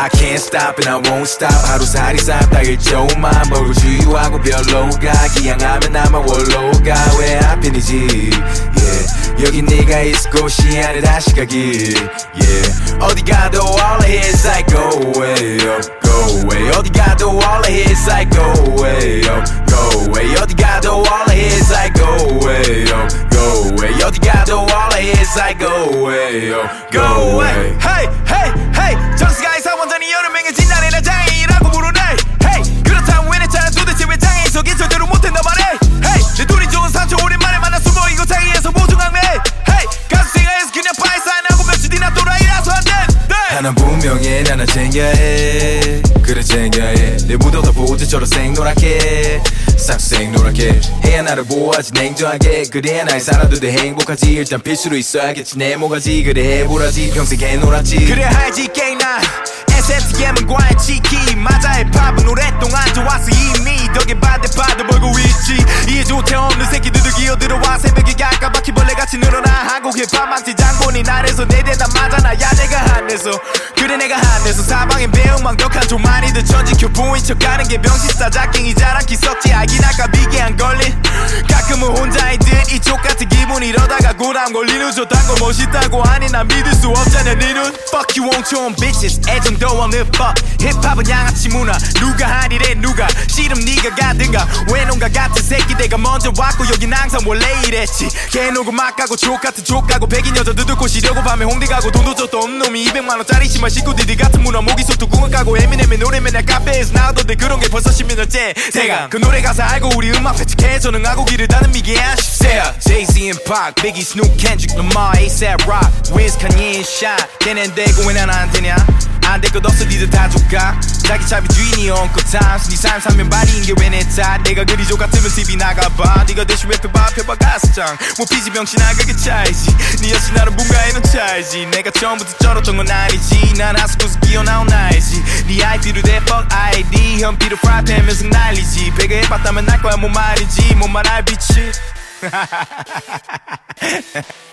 I can't stop and I won't stop 하루살이 싹다 일조만 먹을 주유하고 별로가 기양하면 나만 원로가 왜 하필이지 yeah. 여기 네가 있을 곳이 아니라 시각이 yeah. 어디 가도 all I hear is like go away go away 어디 가도 all I hear is like go away go away 어디 가도 all I hear is like go away go away 어디 가도 all I hear is like go away go away Hey hey hey 정수가 이사 완전히 여름행해진 날이라 장애인이라고 부르네 Hey 그렇다면 왜 내 차는 도대체 왜 장애인석이 제대로 못했나 말해 Hey 내 둘이 좋은 삼촌 오랜만에 만나 숨어 이거 장애에서 보증하네 Hey 가수 생활에서 그냥 파이사인하고 며칠 뒤나 또라이라서 안돼 하나 분명해 나는 챙겨해 그래 챙겨해 내 묻어다 보지처럼 생노랗게 싹 생노랗게 해야 나를 보호하지 냉정하게 그래야 나의 살아도 돼 행복하지 일단 필수로 있어야겠지 내 모가지 그래 해보라지 평생 개놀았지 그래 하지 게임나 SNTM은 과의 치키 맞아 힙합은 오랫동안 좋았어 이미 덕에 반대파도 벌고 있지 이해 조차 없는 새끼들도 기어들어와 새벽에 까바퀴벌레같이 늘어나 한국 힙합 망치 장본인 아래서 내 대답 맞아 나야 내가 한해서 그래 내가 한해서 사방에 배은망덕한 좀 많이들 천지 교포인 척하는 게 병신싸 작갱이 자랑기 썩지 알긴 할까 비계 안 걸린 가끔은 혼자인 듯 이쪽 같은 기분 이러다가 고람 걸리는 저딴 거 멋있다고 하니 난 믿을 수 없잖아 네 눈 Fuck you on 좋은 bitches 애정도 없는 fuck 힙합은 양아치 문화 누가 하니래 누가 싫음 네가 가든가 왜 농가 같은 새끼 내가 먼저 왔고 여긴 항상 원래 이랬지 개노고 막 가고 족같은 족가고 백인 여자들 듣고 쉬려고 밤에 홍대 가고 돈도 줬도 없는 놈이 200만원짜리 신발 신고 디디 같은 문화 목이 속도 구멍 까고 에미넴의 노래 맨날 카페에서 나오던데 그런 게 벌써 10년째 대강 그 노래 가사 알고 우리 음악 회칙해 전능하고 길을 다는 미개한 10세야 Jay-Z and Pac Biggie, Snoop, Kendrick, Lamar, A$AP Rock Wiz, Kanye and Shy 걔넨 되고 왜 난 안 되냐 안 될 것 없어 니들 다 조까 자기 차비 주인이 Uncle Times 네 삶 살면 말인 게 왜 내 탓 내가 그리 족같으면 TV 나가봐 네가 대신 랩해봐 펴봐 가스장 뭐 피지 병신아 그게 차이지 네 여친 나는 bun가에는 차이지 내가 처음부터 쩔었던 건 아니지 난 하수구에서 끼어나온 나이지 네 IP로 대 fuck ID 현피로 프라이팬면서 난리지 배가 해봤다면 날 거야 뭔 말인지 뭔 말할 비치